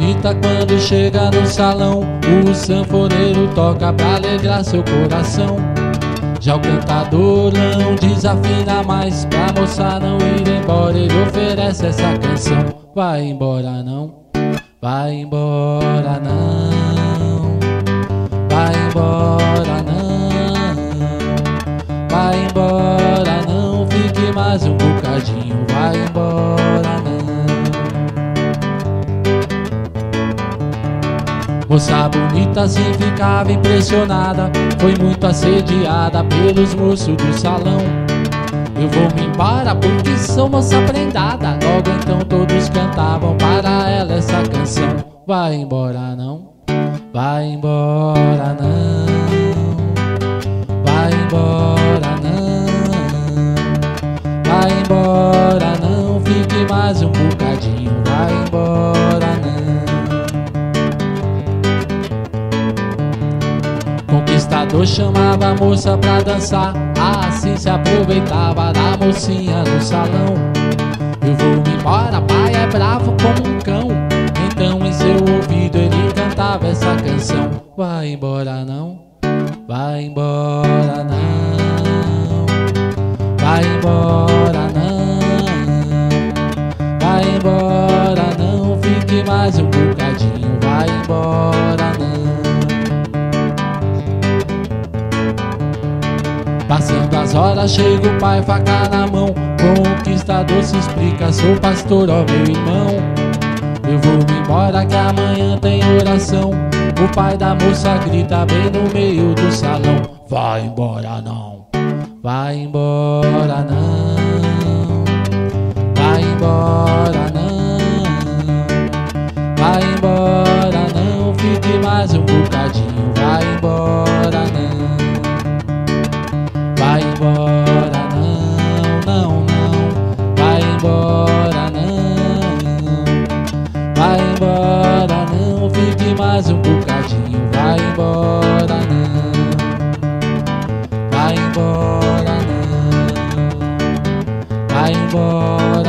bonita quando chega no salão, o sanfoneiro toca pra alegrar seu coração. Já o cantador não desafina mais, pra moça não ir embora ele oferece essa canção. Vai embora não, vai embora não, vai embora não, vai embora não, fique mais um bocadinho, vai embora não. Moça bonita assim ficava impressionada, foi muito assediada pelos moços do salão. Eu vou me embora porque sou moça prendada. Logo então todos cantavam para ela essa canção. Vai embora não, vai embora não, vai embora não, vai embora não, fique mais um bocadinho, vai embora não. Conquistador chamava a moça pra dançar, assim se aproveitava da mocinha no salão. Eu vou me embora, pai é bravo como um cão. Então em seu ouvido ele cantava essa canção. Vai embora não, vai embora não, vai embora não, vai embora não, fique mais um bocadinho, vai embora não. Passando as horas chega o pai, faca na mão. Conquistador se explica, sou pastor, ó meu irmão. Eu vou me embora que amanhã tem oração. O pai da moça grita bem no meio do salão. Vai embora não, vai embora não, vai embora não, vai embora não, fique mais um bocadinho, vai embora não. Vai embora não, não, não, vai embora não, vai embora não, fique mais um bocadinho, vai embora não, vai embora não, vai embora